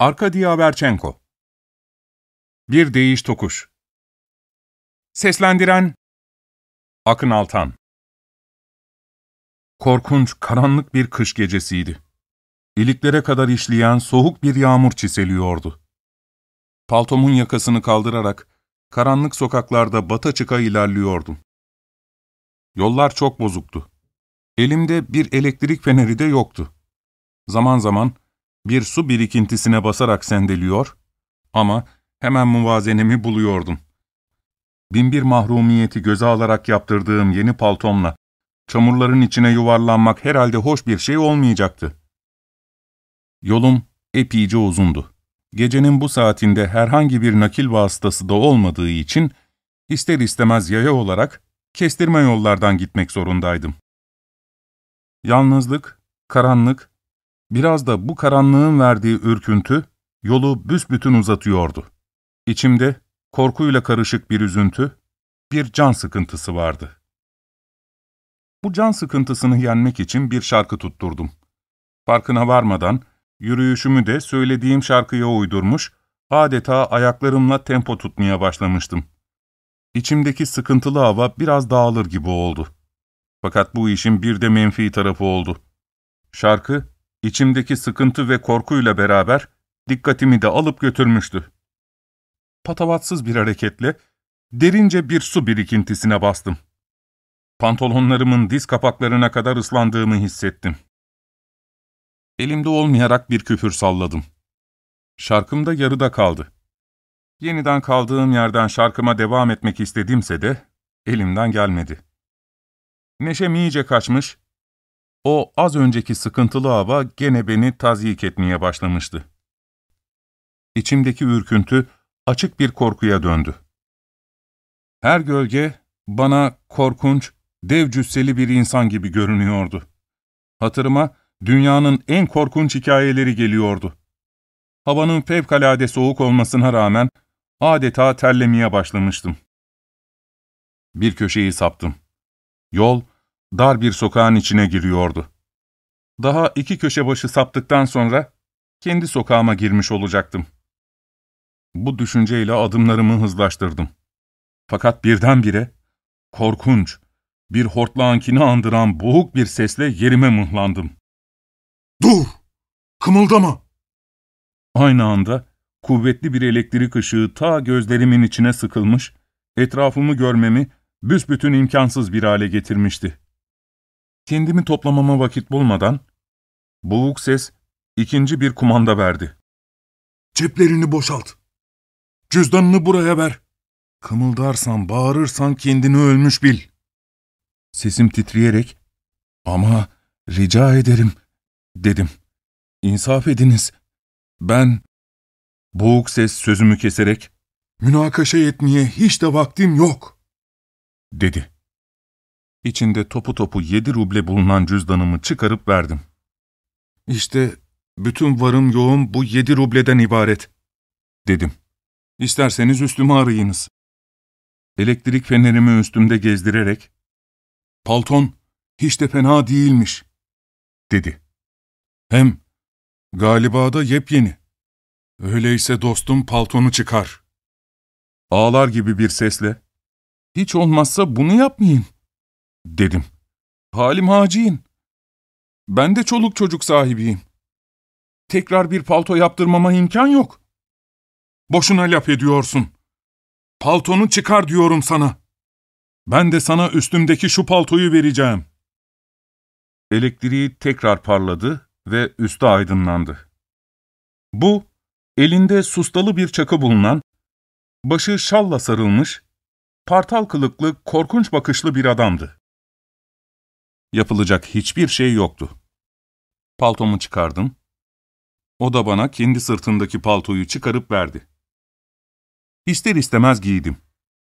Arkady Averchenko. Bir değiş tokuş. Seslendiren Akın Altan. Korkunç, karanlık bir kış gecesiydi. İliklere kadar işleyen soğuk bir yağmur çiseliyordu. Paltomun yakasını kaldırarak karanlık sokaklarda bata çıka ilerliyordum. Yollar çok bozuktu. Elimde bir elektrik feneri de yoktu. Zaman zaman bir su birikintisine basarak sendeliyor ama hemen muvazenemi buluyordum. Binbir mahrumiyeti göze alarak yaptırdığım yeni paltomla çamurların içine yuvarlanmak herhalde hoş bir şey olmayacaktı. Yolum epeyce uzundu. Gecenin bu saatinde herhangi bir nakil vasıtası da olmadığı için ister istemez yaya olarak kestirme yollardan gitmek zorundaydım. Yalnızlık, karanlık, biraz da bu karanlığın verdiği ürküntü yolu büsbütün uzatıyordu. İçimde korkuyla karışık bir üzüntü, bir can sıkıntısı vardı. Bu can sıkıntısını yenmek için bir şarkı tutturdum. Farkına varmadan yürüyüşümü de söylediğim şarkıya uydurmuş, adeta ayaklarımla tempo tutmaya başlamıştım. İçimdeki sıkıntılı hava biraz dağılır gibi oldu. Fakat bu işin bir de menfi tarafı oldu. Şarkı, içimdeki sıkıntı ve korkuyla beraber dikkatimi de alıp götürmüştü. Patavatsız bir hareketle derince bir su birikintisine bastım. Pantolonlarımın diz kapaklarına kadar ıslandığımı hissettim. Elimde olmayarak bir küfür salladım. Şarkım da yarıda kaldı. Yeniden kaldığım yerden şarkıma devam etmek istedimse de elimden gelmedi. Neşem iyice kaçmış, o az önceki sıkıntılı hava gene beni tazyik etmeye başlamıştı. İçimdeki ürküntü açık bir korkuya döndü. Her gölge bana korkunç, dev cüsseli bir insan gibi görünüyordu. Hatırıma dünyanın en korkunç hikayeleri geliyordu. Havanın fevkalade soğuk olmasına rağmen adeta terlemeye başlamıştım. Bir köşeyi saptım. Yol dar bir sokağın içine giriyordu. Daha 2 köşe başı saptıktan sonra kendi sokağıma girmiş olacaktım. Bu düşünceyle adımlarımı hızlaştırdım. Fakat birdenbire korkunç, bir hortlağınkini andıran boğuk bir sesle yerime mıhlandım. "Dur! Kımıldama!" Aynı anda kuvvetli bir elektrik ışığı ta gözlerimin içine sıkılmış, etrafımı görmemi büsbütün imkansız bir hale getirmişti. Kendimi toplamama vakit bulmadan, boğuk ses ikinci bir kumanda verdi. "Ceplerini boşalt. Cüzdanını buraya ver. Kımıldarsan, bağırırsan kendini ölmüş bil." Sesim titreyerek, "Ama rica ederim," dedim. "İnsaf ediniz. Ben..." Boğuk ses sözümü keserek, "Münakaşa etmeye hiç de vaktim yok," dedi. İçinde topu topu 7 ruble bulunan cüzdanımı çıkarıp verdim. "İşte bütün varım yoğum bu 7 rubleden ibaret," dedim. "İsterseniz üstümü arayınız." Elektrik fenerimi üstümde gezdirerek, "Palton hiç de fena değilmiş," dedi. "Hem galiba da yepyeni. Öyleyse dostum paltonu çıkar." Ağlar gibi bir sesle, "Hiç olmazsa bunu yapmayın," dedim. "Halim haciyin. Ben de çoluk çocuk sahibiyim. Tekrar bir palto yaptırmama imkan yok." "Boşuna laf ediyorsun. Paltonu çıkar diyorum sana. Ben de sana üstümdeki şu paltoyu vereceğim." Elektriği tekrar parladı ve üstü aydınlandı. Bu, elinde sustalı bir çakı bulunan, başı şalla sarılmış, partal kılıklı, korkunç bakışlı bir adamdı. Yapılacak hiçbir şey yoktu. Paltomu çıkardım. O da bana kendi sırtındaki paltoyu çıkarıp verdi. İster istemez giydim.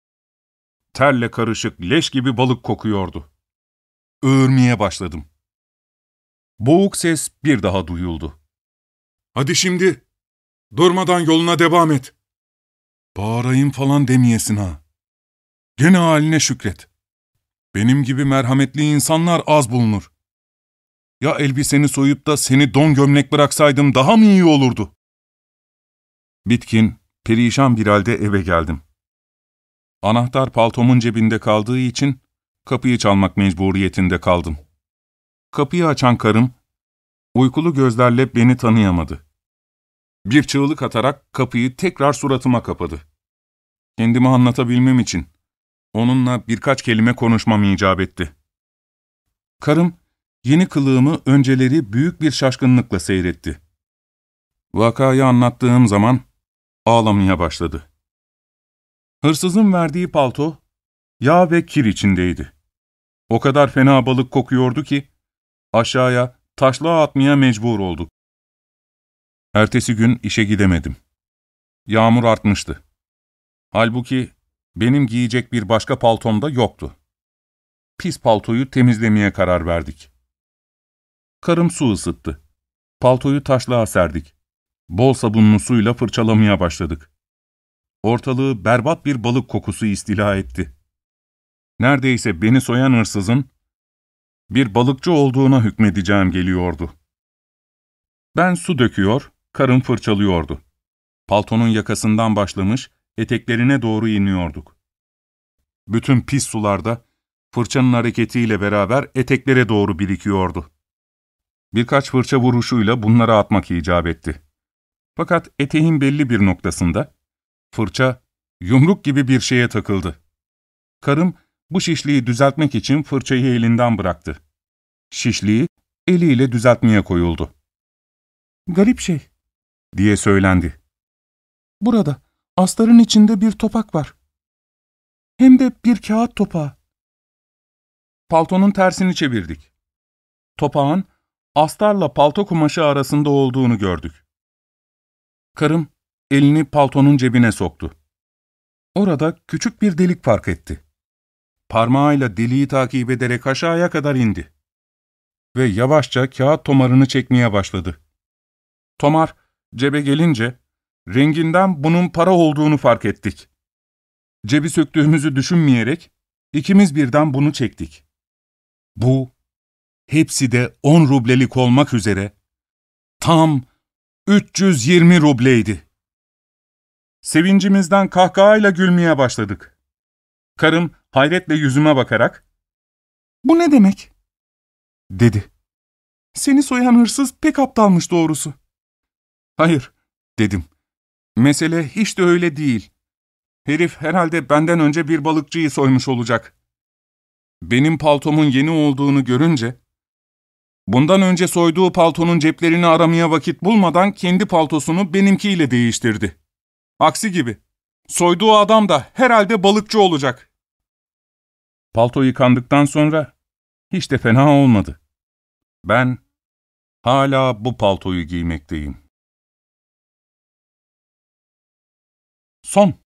Terle karışık leş gibi balık kokuyordu. Öğürmeye başladım. Boğuk ses bir daha duyuldu. "Hadi şimdi, durmadan yoluna devam et. Bağırayım falan demeyesin ha. Gene haline şükret. Benim gibi merhametli insanlar az bulunur. Ya elbiseni soyup da seni don gömlek bıraksaydım daha mı iyi olurdu?" Bitkin, perişan bir halde eve geldim. Anahtar paltomun cebinde kaldığı için kapıyı çalmak mecburiyetinde kaldım. Kapıyı açan karım, uykulu gözlerle beni tanıyamadı. Bir çığlık atarak kapıyı tekrar suratıma kapadı. Kendimi anlatabilmem için onunla birkaç kelime konuşmam icap etti. Karım, yeni kılığımı önceleri büyük bir şaşkınlıkla seyretti. Vakayı anlattığım zaman ağlamaya başladı. Hırsızın verdiği palto, yağ ve kir içindeydi. O kadar fena balık kokuyordu ki, aşağıya taşlığa atmaya mecbur olduk. Ertesi gün işe gidemedim. Yağmur artmıştı. Halbuki benim giyecek bir başka paltom da yoktu. Pis paltoyu temizlemeye karar verdik. Karım su ısıttı. Paltoyu taşlığa serdik. Bol sabunlu suyla fırçalamaya başladık. Ortalığı berbat bir balık kokusu istila etti. Neredeyse beni soyan hırsızın bir balıkçı olduğuna hükmedeceğim geliyordu. Ben su döküyor, karım fırçalıyordu. Paltonun yakasından başlamış, eteklerine doğru iniyorduk. Bütün pis sularda fırçanın hareketiyle beraber eteklere doğru birikiyordu. Birkaç fırça vuruşuyla bunları atmak icap etti. Fakat eteğin belli bir noktasında fırça yumruk gibi bir şeye takıldı. Karım bu şişliği düzeltmek için fırçayı elinden bıraktı. Şişliği eliyle düzeltmeye koyuldu. "Garip şey," diye söylendi. "Burada, astarın içinde bir topak var. Hem de bir kağıt topağı." Paltonun tersini çevirdik. Topağın astarla palto kumaşı arasında olduğunu gördük. Karım elini paltonun cebine soktu. Orada küçük bir delik fark etti. Parmağıyla deliği takip ederek aşağıya kadar indi. Ve yavaşça kağıt tomarını çekmeye başladı. Tomar cebe gelince renginden bunun para olduğunu fark ettik. Cebi söktüğümüzü düşünmeyerek ikimiz birden bunu çektik. Bu, hepsi de 10 rublelik olmak üzere, tam 320 rubleydi. Sevincimizden kahkahayla gülmeye başladık. Karım hayretle yüzüme bakarak, "Bu ne demek?" dedi. "Seni soyan hırsız pek aptalmış doğrusu." "Hayır," dedim. "Mesele hiç de öyle değil. Herif herhalde benden önce bir balıkçıyı soymuş olacak. Benim paltomun yeni olduğunu görünce, bundan önce soyduğu paltonun ceplerini aramaya vakit bulmadan kendi paltosunu benimkiyle değiştirdi. Aksi gibi, soyduğu adam da herhalde balıkçı olacak." Palto yıkandıktan sonra hiç de fena olmadı. Ben hala bu paltoyu giymekteyim. Son